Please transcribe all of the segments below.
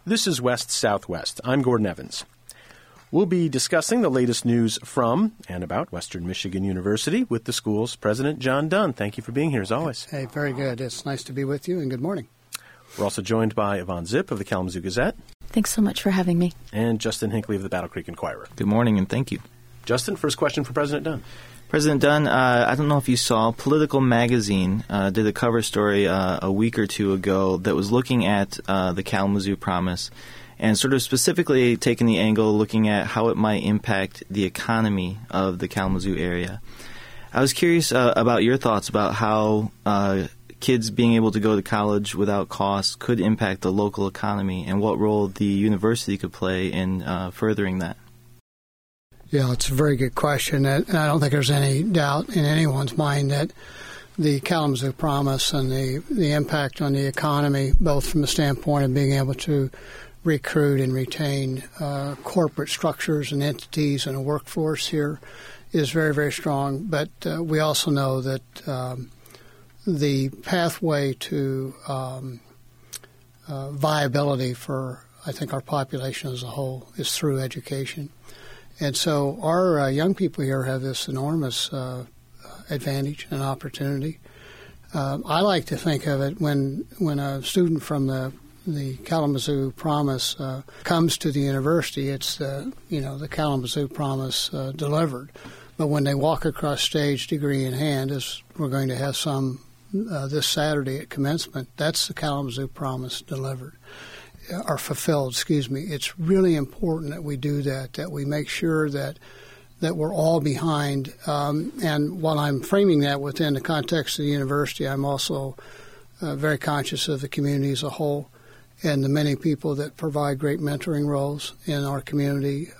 This is West Southwest. I'm Gordon Evans. We'll be discussing the latest news from and about Western Michigan University with the school's president, John Dunn. Thank you for being here, as always. Hey, very good. It's nice to be with you, and good morning. We're also joined by Yvonne Zip of the Kalamazoo Gazette. Thanks so much for having me. And Justin Hinckley of the Battle Creek Inquirer. Good morning, and thank you. Justin, first question for President Dunn. President Dunn, I don't know if you saw, Political Magazine did a cover story a week or two ago that was looking at the Kalamazoo Promise and sort of specifically taking the angle looking at how it might impact the economy of the Kalamazoo area. I was curious about your thoughts about how kids being able to go to college without cost could impact the local economy and what role the university could play in furthering that. Yeah, it's a very good question, and I don't think there's any doubt in anyone's mind that the Kalamazoo Promise and the impact on the economy, both from the standpoint of being able to recruit and retain corporate structures and entities and a workforce here, is very, very strong. But we also know that the pathway to viability for, I think, our population as a whole is through education. And so our young people here have this enormous advantage and opportunity. I like to think of it when a student from the Kalamazoo Promise comes to the university, it's the Kalamazoo Promise delivered. But when they walk across stage, degree in hand, as we're going to have some this Saturday at commencement, that's the Kalamazoo Promise delivered. Are fulfilled, It's really important that we do that we make sure that we're all behind. And while I'm framing that within the context of the university, I'm also very conscious of the community as a whole and the many people that provide great mentoring roles in our community.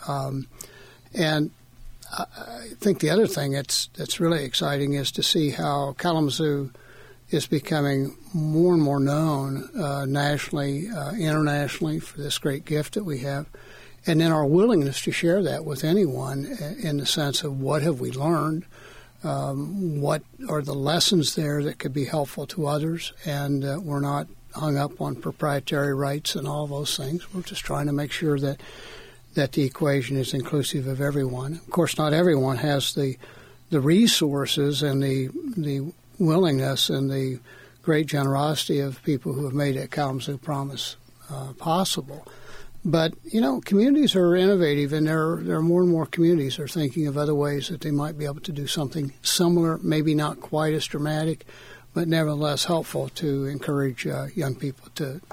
And I think the other thing that's really exciting is to see how Kalamazoo is becoming more and more known nationally, internationally for this great gift that we have, and then our willingness to share that with anyone in the sense of what have we learned, what are the lessons there that could be helpful to others, and we're not hung up on proprietary rights and all those things. We're just trying to make sure that the equation is inclusive of everyone. Of course, not everyone has the resources and the willingness and the great generosity of people who have made that Kalamazoo Promise possible. But, communities are innovative, and there are more and more communities that are thinking of other ways that they might be able to do something similar, maybe not quite as dramatic, but nevertheless helpful to encourage young people to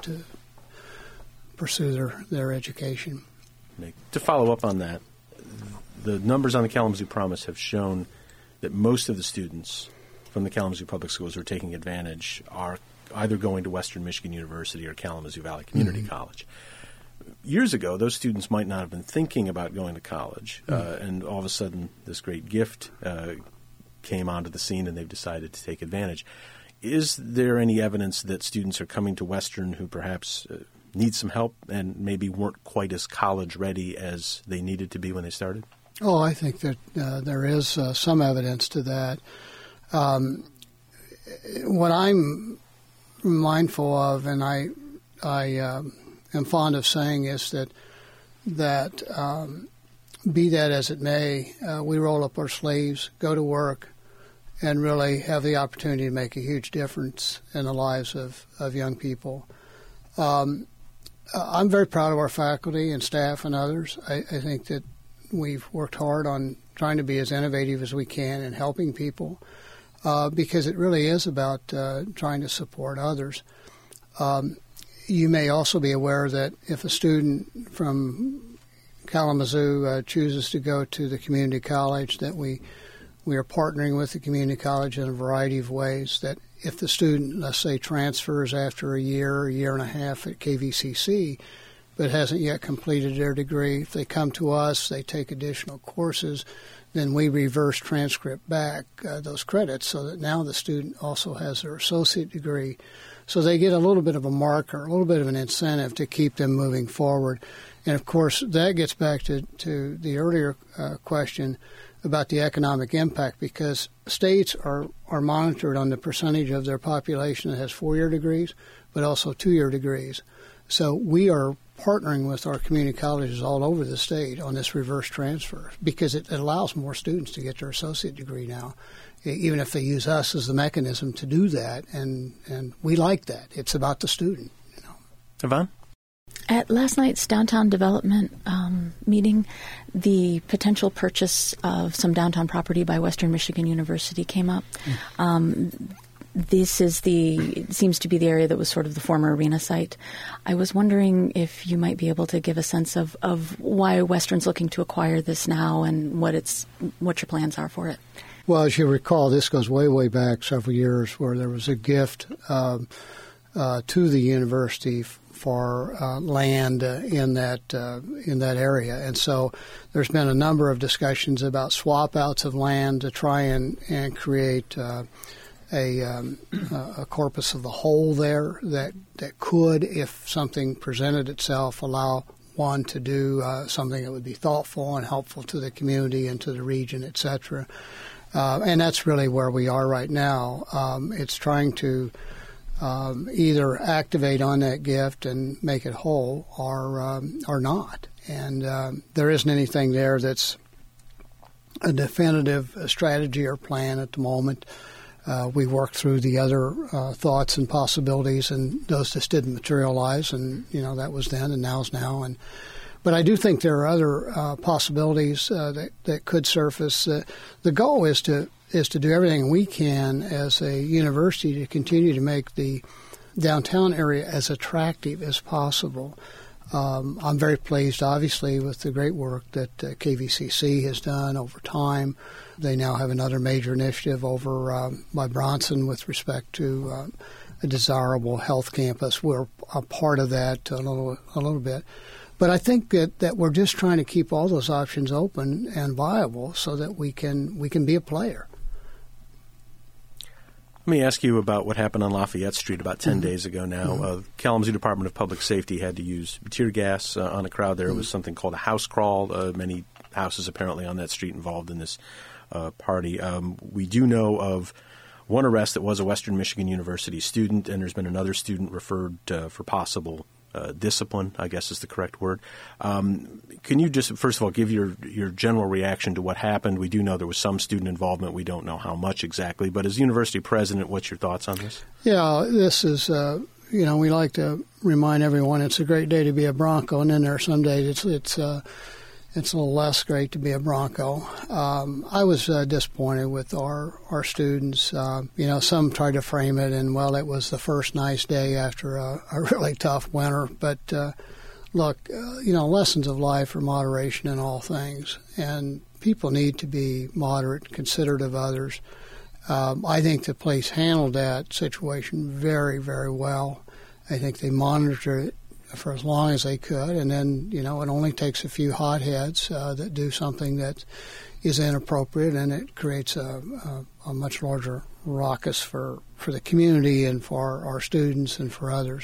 pursue their education. To follow up on that, the numbers on the Kalamazoo Promise have shown that most of the students from the Kalamazoo Public Schools who are taking advantage are either going to Western Michigan University or Kalamazoo Valley Community College. Years ago, those students might not have been thinking about going to college, and all of a sudden this great gift came onto the scene and they've decided to take advantage. Is there any evidence that students are coming to Western who perhaps need some help and maybe weren't quite as college ready as they needed to be when they started? Oh, I think that there is some evidence to that. What I'm mindful of, and I am fond of saying, is that be that as it may, we roll up our sleeves, go to work, and really have the opportunity to make a huge difference in the lives of young people. I'm very proud of our faculty and staff and others. I think that we've worked hard on trying to be as innovative as we can in helping people. Because it really is about trying to support others. You may also be aware that if a student from Kalamazoo chooses to go to the community college, that we are partnering with the community college in a variety of ways, that if the student, let's say, transfers after a year and a half at KVCC, but hasn't yet completed their degree, if they come to us, they take additional courses, then we reverse transcript back those credits so that now the student also has their associate degree. So they get a little bit of a marker, a little bit of an incentive to keep them moving forward. And, of course, that gets back to the earlier question about the economic impact, because states are monitored on the percentage of their population that has 4-year degrees, but also 2-year degrees. So we are partnering with our community colleges all over the state on this reverse transfer because it allows more students to get their associate degree now, even if they use us as the mechanism to do that. And we like that. It's about the student. Yvonne? At last night's downtown development meeting, the potential purchase of some downtown property by Western Michigan University came up. This seems to be the area that was sort of the former arena site. I was wondering if you might be able to give a sense of why Western's looking to acquire this now and what your plans are for it. Well, as you recall, this goes way, way back several years where there was a gift to the university for land in that area, and so there's been a number of discussions about swap outs of land to try and create a corpus of the whole there that could, if something presented itself, allow one to do something that would be thoughtful and helpful to the community and to the region, etc. And that's really where we are right now. It's trying to either activate on that gift and make it whole or not. And there isn't anything there that's a definitive strategy or plan at the moment. We worked through the other thoughts and possibilities, and those just didn't materialize. And that was then, and now's now. But I do think there are other possibilities that could surface. The goal is to do everything we can as a university to continue to make the downtown area as attractive as possible. I'm very pleased, obviously, with the great work that KVCC has done over time. They now have another major initiative over by Bronson with respect to a desirable health campus. We're a part of that a little bit. But I think that we're just trying to keep all those options open and viable so that we can be a player. Let me ask you about what happened on Lafayette Street about 10 days ago now. Kalamazoo Department of Public Safety had to use tear gas on a crowd there. It was something called a house crawl. Many houses apparently on that street involved in this party. We do know of one arrest that was a Western Michigan University student, and there's been another student referred for possible discipline, I guess is the correct word. Can you just, first of all, give your general reaction to what happened? We do know there was some student involvement. We don't know how much exactly. But as university president, what's your thoughts on this? Yeah, this is, we like to remind everyone it's a great day to be a Bronco, and then there are some days it's a little less great to be a Bronco. I was disappointed with our students. Some tried to frame it, and, well, it was the first nice day after a really tough winter. But, look, lessons of life are moderation in all things, and people need to be moderate, considerate of others. I think the police handled that situation very, very well. I think they monitored it for as long as they could, and then, it only takes a few hotheads that do something that is inappropriate, and it creates a much larger ruckus for the community and for our students and for others.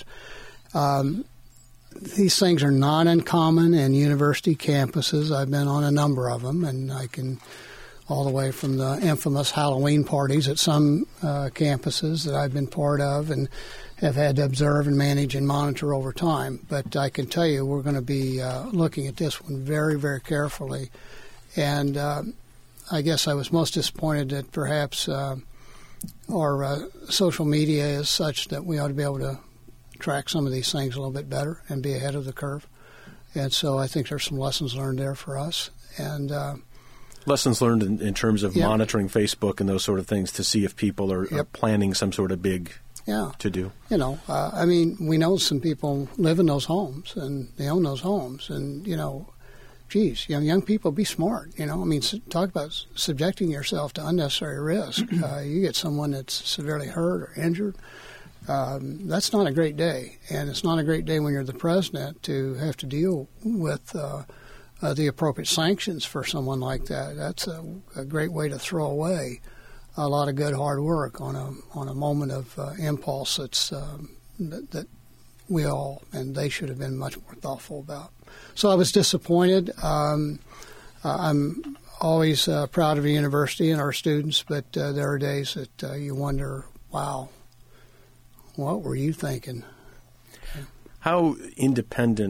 These things are not uncommon in university campuses. I've been on a number of them, and I can, all the way from the infamous Halloween parties at some campuses that I've been part of and have had to observe and manage and monitor over time. But I can tell you we're going to be looking at this one very, very carefully. And I guess I was most disappointed that perhaps our social media is such that we ought to be able to track some of these things a little bit better and be ahead of the curve. And so I think there's some lessons learned there for us. And lessons learned in terms of monitoring Facebook and those sort of things to see if people are planning some sort of big to do. We know some people live in those homes and they own those homes, and young people, be smart. Talk about subjecting yourself to unnecessary risk. You get someone that's severely hurt or injured. That's not a great day, and it's not a great day when you're the president to have to deal with the appropriate sanctions for someone like that. That's a great way to throw away a lot of good hard work on a moment of impulse that we all and they should have been much more thoughtful about. So I was disappointed. I'm always proud of the university and our students, but there are days that you wonder, wow, what were you thinking? How independent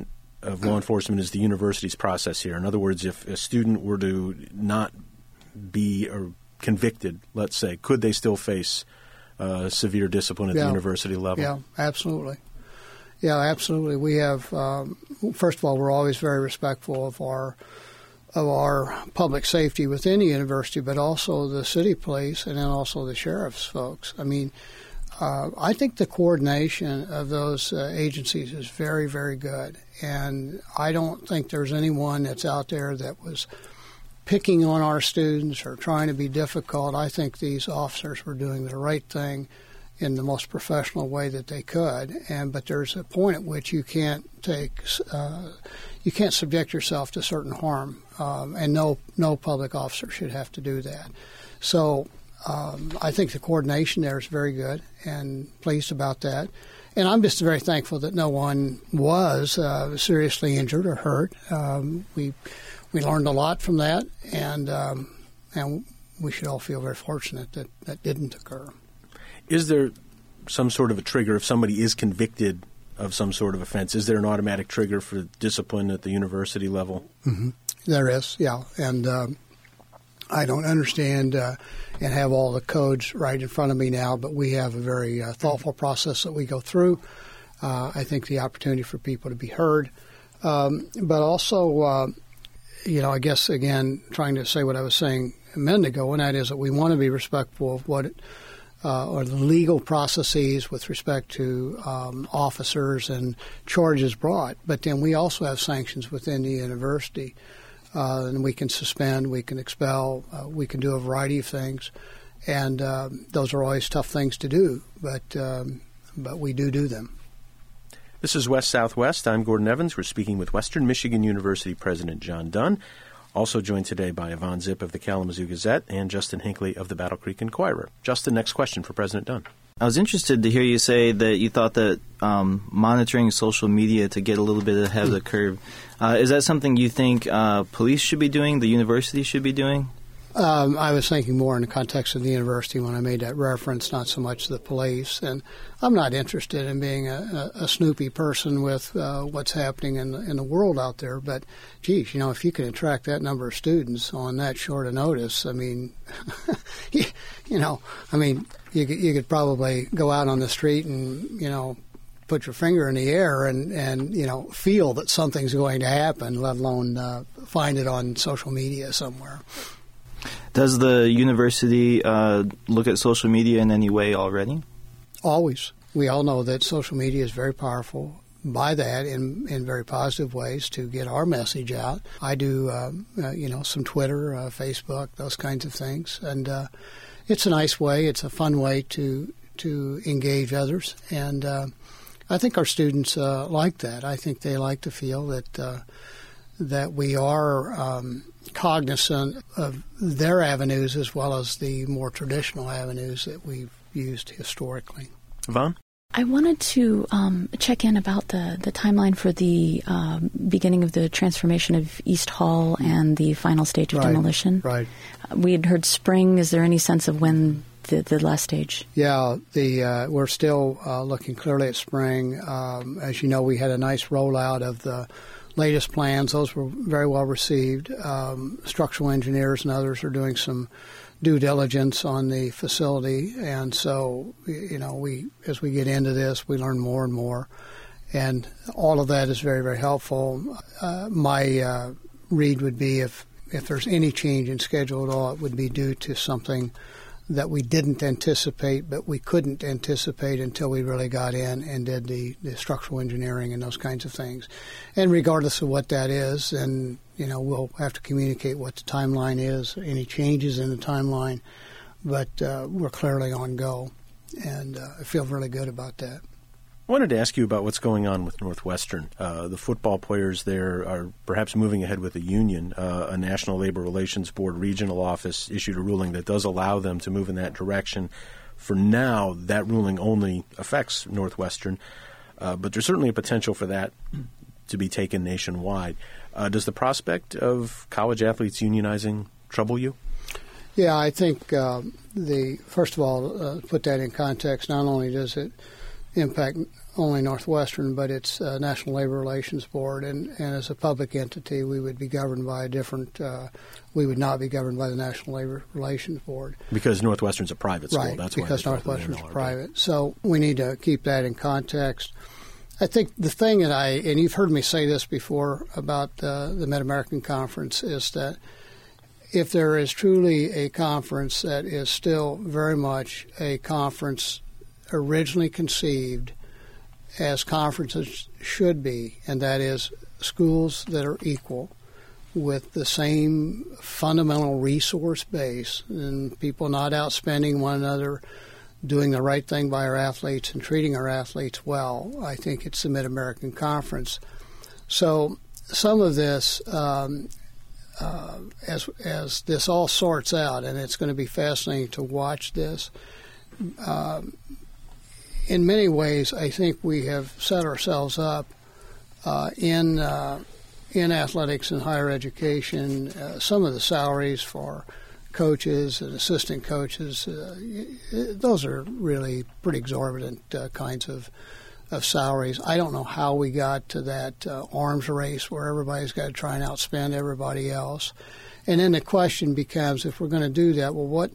of law enforcement is the university's process here. In other words, if a student were to not be convicted, let's say, could they still face severe discipline at the university level? Yeah, absolutely. Yeah, absolutely. We have, first of all, we're always very respectful of our public safety within the university, but also the city police and then also the sheriff's folks. I mean, I think the coordination of those agencies is very, very good. And I don't think there's anyone that's out there that was picking on our students or trying to be difficult. I think these officers were doing the right thing in the most professional way that they could. But there's a point at which you can't subject yourself to certain harm, and no public officer should have to do that. So I think the coordination there is very good, and pleased about that. And I'm just very thankful that no one was seriously injured or hurt. We learned a lot from that, and we should all feel very fortunate that that didn't occur. Is there some sort of a trigger if somebody is convicted of some sort of offense? Is there an automatic trigger for discipline at the university level? Mm-hmm. There is, yeah. And I don't understand and have all the codes right in front of me now, but we have a very thoughtful process that we go through. I think the opportunity for people to be heard, but also, I guess, again, trying to say what I was saying a minute ago, and that is that we want to be respectful of what or the legal processes with respect to officers and charges brought. But then we also have sanctions within the university. And we can suspend, we can expel, we can do a variety of things. And those are always tough things to do, but we do them. This is West Southwest. I'm Gordon Evans. We're speaking with Western Michigan University President John Dunn. Also joined today by Yvonne Zip of the Kalamazoo Gazette and Justin Hinckley of the Battle Creek Inquirer. Justin, next question for President Dunn. I was interested to hear you say that you thought that monitoring social media to get a little bit ahead of the curve. Is that something you think police should be doing, the university should be doing? I was thinking more in the context of the university when I made that reference, not so much the police. And I'm not interested in being a snoopy person with what's happening in the world out there. But, geez, if you can attract that number of students on that short a notice, I mean, you could probably go out on the street and, put your finger in the air and feel that something's going to happen, let alone find it on social media somewhere. Does the university look at social media in any way already? Always. We all know that social media is very powerful. By that, in very positive ways to get our message out. I do, some Twitter, Facebook, those kinds of things, and it's a nice way. It's a fun way to engage others, and I think our students like that. I think they like to feel that we are cognizant of their avenues as well as the more traditional avenues that we've used historically. Yvonne? I wanted to check in about the timeline for the beginning of the transformation of East Hall and the final stage of demolition. Right. We had heard spring. Is there any sense of when the last stage? Yeah, we're still looking clearly at spring. As you know, we had a nice rollout of the latest plans. Those were very well received. Structural engineers and others are doing some due diligence on the facility, and so as we get into this, we learn more and more, and all of that is very, very helpful. My read would be if there's any change in schedule at all, it would be due to something that we didn't anticipate, but we couldn't anticipate until we really got in and did the structural engineering and those kinds of things. And regardless of what that is, and we'll have to communicate what the timeline is, any changes in the timeline, but we're clearly on go, and I feel really good about that. I wanted to ask you about what's going on with Northwestern. The football players there are perhaps moving ahead with a union. A National Labor Relations Board regional office issued a ruling that does allow them to move in that direction. For now, that ruling only affects Northwestern, but there's certainly a potential for that to be taken nationwide. Does the prospect of college athletes unionizing trouble you? Yeah, I think first of all, put that in context, not only does it impact only Northwestern, but it's National Labor Relations Board, and as a public entity, we would be governed by a different. We would not be governed by the National Labor Relations Board because Northwestern's a private school. Right, That's because why Northwestern's private. So we need to keep that in context. I think the thing that and you've heard me say this before about the Mid-American Conference, is that if there is truly a conference that is still very much a conference originally conceived as conferences should be, and that is schools that are equal with the same fundamental resource base and people not outspending one another, doing the right thing by our athletes and treating our athletes well, I think it's the Mid-American Conference. So some of this, as this all sorts out, and it's going to be fascinating to watch this, in many ways, I think we have set ourselves up in athletics and higher education. Some of the salaries for coaches and assistant coaches, those are really pretty exorbitant kinds of salaries. I don't know how we got to that arms race where everybody's got to try and outspend everybody else. And then the question becomes, if we're going to do that, well,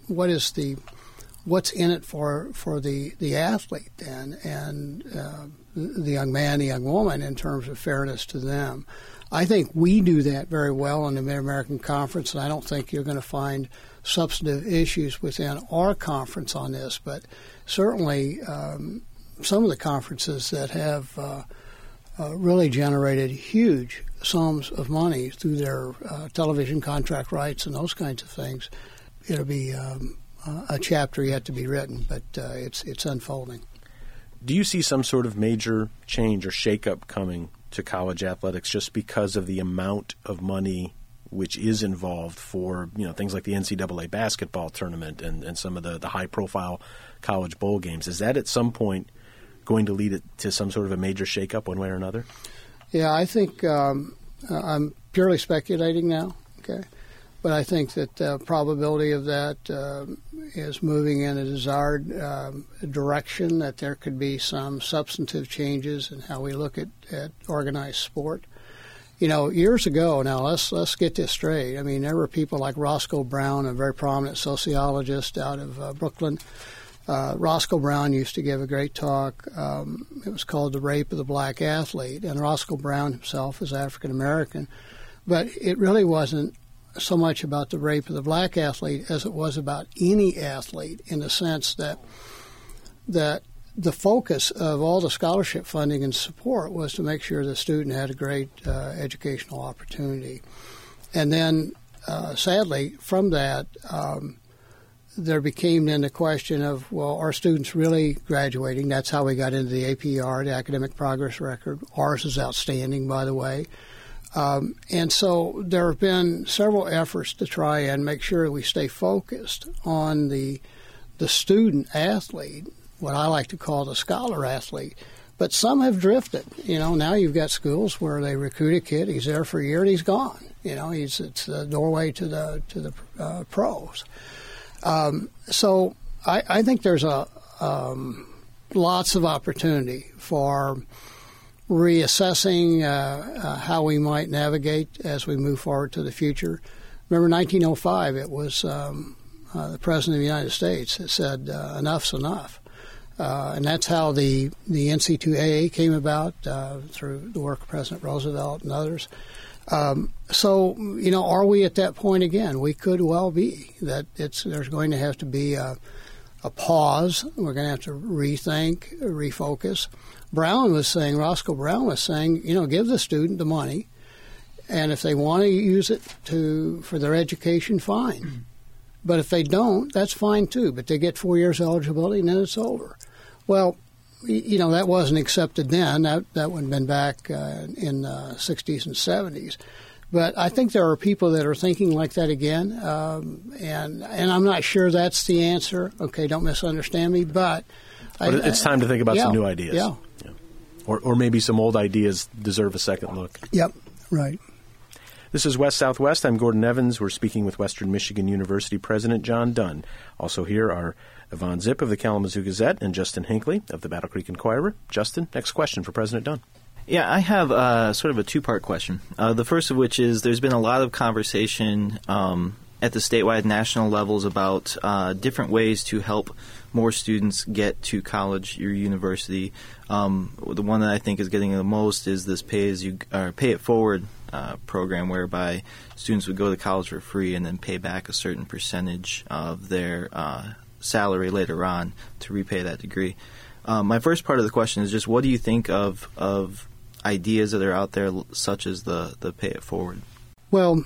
what's in it for the athlete then, and the young man, the young woman, in terms of fairness to them? I think we do that very well in the Mid-American Conference, and I don't think you're going to find substantive issues within our conference on this. But certainly some of the conferences that have really generated huge sums of money through their television contract rights and those kinds of things, it'll be a chapter yet to be written, but it's unfolding. Do you see some sort of major change or shakeup coming to college athletics just because of the amount of money which is involved for things like the NCAA basketball tournament and some of the high-profile college bowl games? Is that at some point going to lead it to some sort of a major shakeup one way or another? Yeah, I think I'm purely speculating now, okay? But I think that the probability of that is moving in a desired direction, that there could be some substantive changes in how we look at organized sport. Years ago, now let's get this straight. I mean, there were people like Roscoe Brown, a very prominent sociologist out of Brooklyn. Roscoe Brown used to give a great talk. It was called The Rape of the Black Athlete, and Roscoe Brown himself is African American. But it really wasn't so much about the rape of the black athlete as it was about any athlete, in the sense that the focus of all the scholarship funding and support was to make sure the student had a great educational opportunity. And then, sadly, from that, there became then the question of, well, are students really graduating? That's how we got into the APR, the Academic Progress Record. Ours is outstanding, by the way. And so there have been several efforts to try and make sure we stay focused on the student athlete, what I like to call the scholar athlete. But some have drifted. Now you've got schools where they recruit a kid, he's there for a year, and he's gone. It's the doorway to the pros. So I think there's lots of opportunity for reassessing how we might navigate as we move forward to the future. Remember 1905, it was the President of the United States that said, enough's enough. And that's how the NC2AA came about through the work of President Roosevelt and others. So, are we at that point again? We could well be. There's going to have to be a pause. We're going to have to rethink, refocus. Roscoe Brown was saying, give the student the money, and if they want to use it for their education, fine. But if they don't, that's fine too. But they get 4 years eligibility, and then it's over. Well, that wasn't accepted then. That would have been back in the 60s and 70s. But I think there are people that are thinking like that again, and I'm not sure that's the answer. Okay, don't misunderstand me, but it's time to think about some new ideas. Yeah. Or maybe some old ideas deserve a second look. Yep, right. This is West Southwest. I'm Gordon Evans. We're speaking with Western Michigan University President John Dunn. Also here are Yvonne Zip of the Kalamazoo Gazette and Justin Hinckley of the Battle Creek Inquirer. Justin, next question for President Dunn. Yeah, I have sort of a two-part question. The first of which is there's been a lot of conversation at the statewide national levels about different ways to help more students get to college or university. The one that I think is getting the most is this Pay It Forward program, whereby students would go to college for free and then pay back a certain percentage of their salary later on to repay that degree. My first part of the question is just what do you think of ideas that are out there such as the Pay It Forward? Well,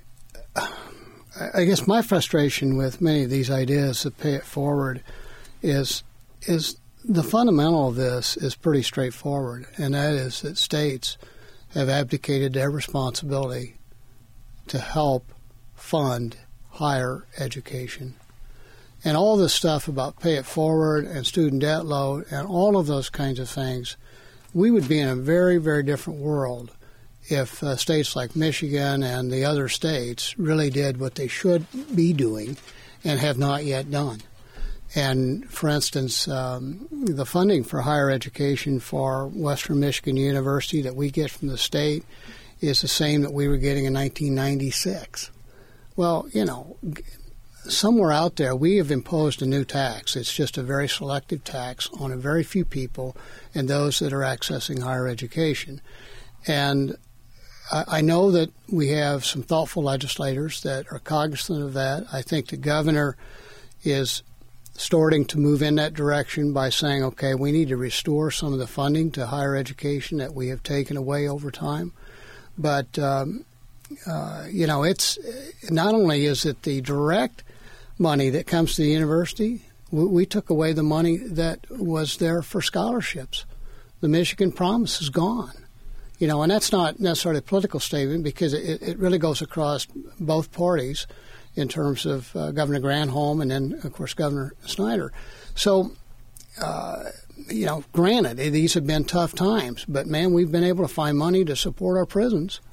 I guess my frustration with many of these ideas of Pay It Forward is the fundamental of this is pretty straightforward, and that is that states have abdicated their responsibility to help fund higher education. And all this stuff about Pay It Forward and student debt load and all of those kinds of things, we would be in a very, very different world if states like Michigan and the other states really did what they should be doing and have not yet done. And, for instance, the funding for higher education for Western Michigan University that we get from the state is the same that we were getting in 1996. Well, somewhere out there we have imposed a new tax. It's just a very selective tax on a very few people and those that are accessing higher education. And I know that we have some thoughtful legislators that are cognizant of that. I think the governor is starting to move in that direction by saying, okay, we need to restore some of the funding to higher education that we have taken away over time. But, it's not only is it the direct money that comes to the university, we took away the money that was there for scholarships. The Michigan Promise is gone. And that's not necessarily a political statement because it really goes across both parties in terms of Governor Granholm and then, of course, Governor Snyder. So, granted, these have been tough times, but, man, we've been able to find money to support our prisons.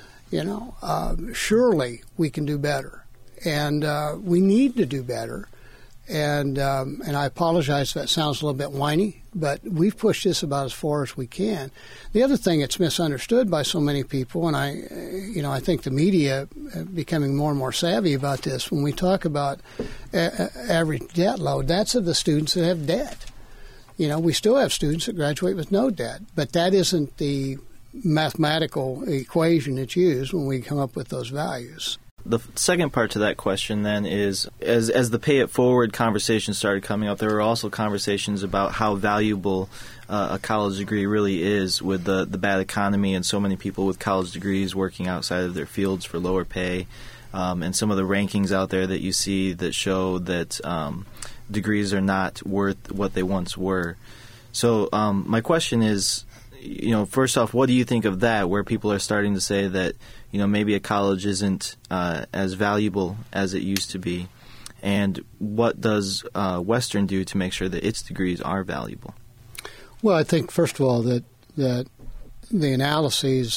Surely we can do better, and we need to do better. And I apologize if that sounds a little bit whiny, but we've pushed this about as far as we can. The other thing that's misunderstood by so many people, and I think the media becoming more and more savvy about this, when we talk about average debt load, that's of the students that have debt. We still have students that graduate with no debt, but that isn't the mathematical equation that's used when we come up with those values. The second part to that question then is, as the Pay It Forward conversation started coming up, there were also conversations about how valuable a college degree really is with the bad economy and so many people with college degrees working outside of their fields for lower pay, and some of the rankings out there that you see that show that degrees are not worth what they once were. So my question is, first off, what do you think of that, where people are starting to say that, maybe a college isn't as valuable as it used to be? And what does Western do to make sure that its degrees are valuable? Well, I think, first of all, that the analyses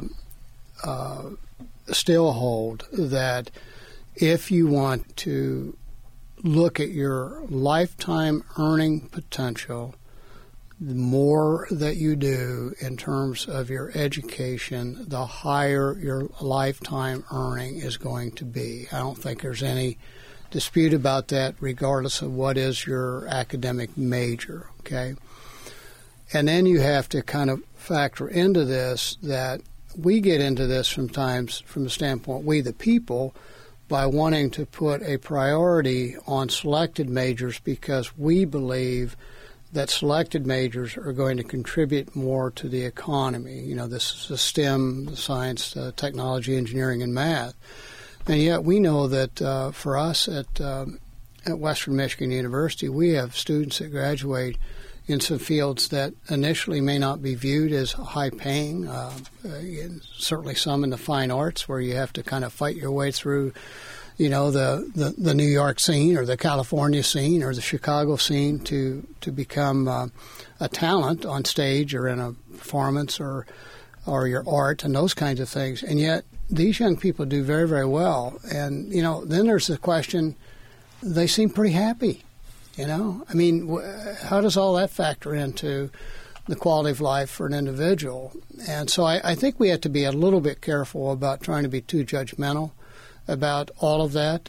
still hold that if you want to look at your lifetime earning potential, the more that you do in terms of your education, the higher your lifetime earning is going to be. I don't think there's any dispute about that, regardless of what is your academic major, okay? And then you have to kind of factor into this that we get into this sometimes from the standpoint, we the people, by wanting to put a priority on selected majors because we believe that selected majors are going to contribute more to the economy. This is the STEM, the science, technology, engineering, and math. And yet we know that for us at Western Michigan University, we have students that graduate in some fields that initially may not be viewed as high-paying, certainly some in the fine arts where you have to kind of fight your way through the New York scene or the California scene or the Chicago scene to become a talent on stage or in a performance or your art and those kinds of things. And yet these young people do very, very well. And, then there's the question, they seem pretty happy, I mean, how does all that factor into the quality of life for an individual? And so I think we have to be a little bit careful about trying to be too judgmental about all of that.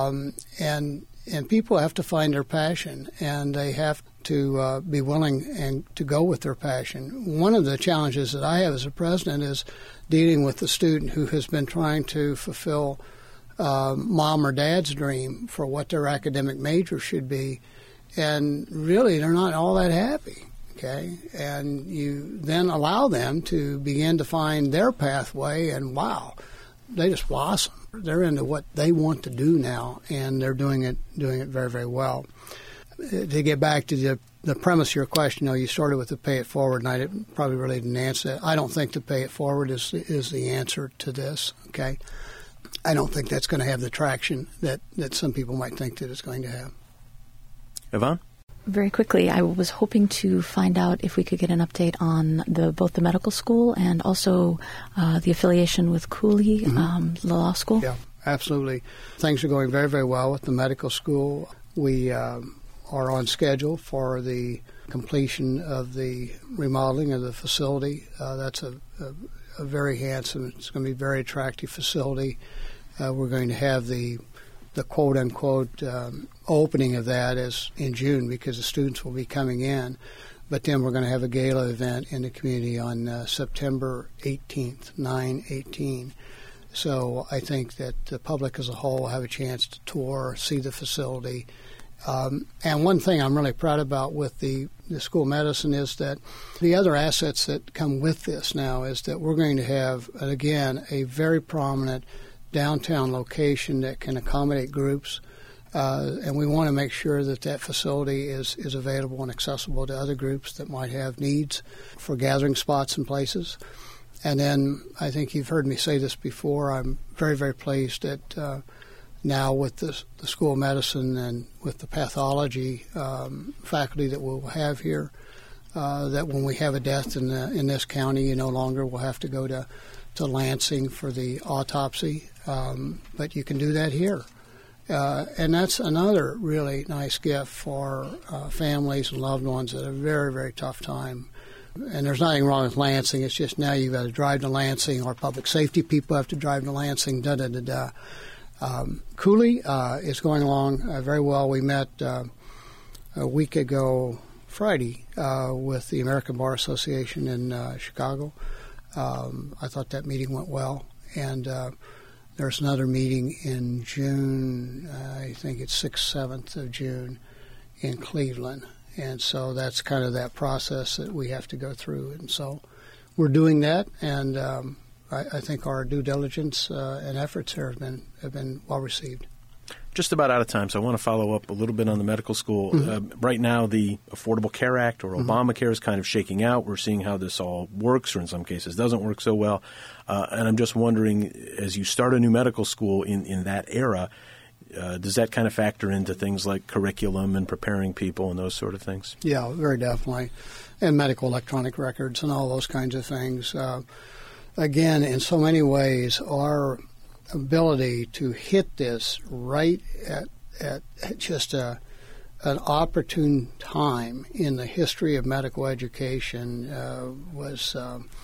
And people have to find their passion, and they have to be willing and to go with their passion. One of the challenges that I have as a president is dealing with the student who has been trying to fulfill mom or dad's dream for what their academic major should be, and really they're not all that happy. Okay, and you then allow them to begin to find their pathway, and wow, they just blossom. They're into what they want to do now, and they're doing it very, very well. To get back to the premise of your question, you started with the pay it forward, and I probably really didn't answer that. I don't think the pay it forward is the answer to this. Okay, I don't think that's going to have the traction that some people might think that it's going to have. Yvonne? Very quickly, I was hoping to find out if we could get an update on both the medical school and also the affiliation with Cooley, the law school. Yeah, absolutely. Things are going very, very well with the medical school. We are on schedule for the completion of the remodeling of the facility. That's a very handsome, it's going to be a very attractive facility. We're going to have the quote-unquote opening of that is in June because the students will be coming in. But then we're going to have a gala event in the community on September 18th, 9/18. So I think that the public as a whole will have a chance to tour, see the facility. And one thing I'm really proud about with the School of Medicine is that the other assets that come with this now is that we're going to have, again, a very prominent downtown location that can accommodate groups, and we want to make sure that facility is available and accessible to other groups that might have needs for gathering spots and places. And then I think you've heard me say this before, I'm very, very pleased that now with the School of Medicine and with the pathology faculty that we'll have here, that when we have a death in this county, you no longer will have to go to Lansing for the autopsy, but you can do that here. And that's another really nice gift for families and loved ones at a very, very tough time. And there's nothing wrong with Lansing. It's just now you've got to drive to Lansing, or public safety people have to drive to Lansing, da-da-da-da. Cooley is going along very well. We met a week ago Friday with the American Bar Association in Chicago. I thought that meeting went well. And there's another meeting in June, I think it's 6th, 7th of June in Cleveland. And so that's kind of that process that we have to go through. And so we're doing that, and I think our due diligence and efforts here have been well received. Just about out of time, so I want to follow up a little bit on the medical school. Right now, the Affordable Care Act, or Obamacare, is kind of shaking out. We're seeing how this all works, or in some cases doesn't work so well. And I'm just wondering, as you start a new medical school in that era, does that kind of factor into things like curriculum and preparing people and those sort of things? Yeah, very definitely. And medical electronic records and all those kinds of things. Again, in so many ways, our ability to hit this right at just an opportune time in the history of medical education was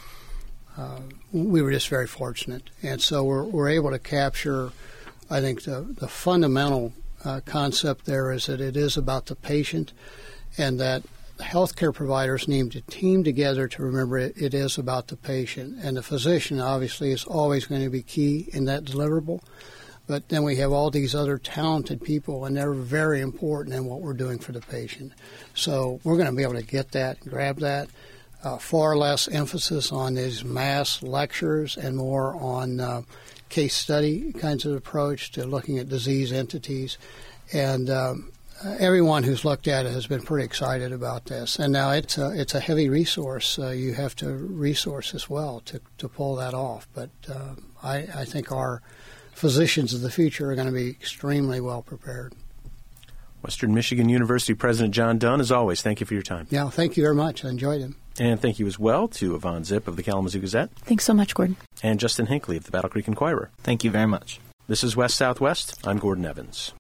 we were just very fortunate. And so we're able to capture, I think, the fundamental concept there is that it is about the patient, and that healthcare providers need to team together to remember it is about the patient. And the physician, obviously, is always going to be key in that deliverable. But then we have all these other talented people, and they're very important in what we're doing for the patient. So we're going to be able to get that, grab that. Far less emphasis on these mass lectures and more on case study kinds of approach to looking at disease entities. And everyone who's looked at it has been pretty excited about this. And now it's a heavy resource. You have to resource as well to pull that off. But I think our physicians of the future are going to be extremely well prepared. Western Michigan University President John Dunn, as always, thank you for your time. Yeah, thank you very much. I enjoyed it. And thank you as well to Yvonne Zip of the Kalamazoo Gazette. Thanks so much, Gordon. And Justin Hinckley of the Battle Creek Inquirer. Thank you very much. This is West Southwest. I'm Gordon Evans.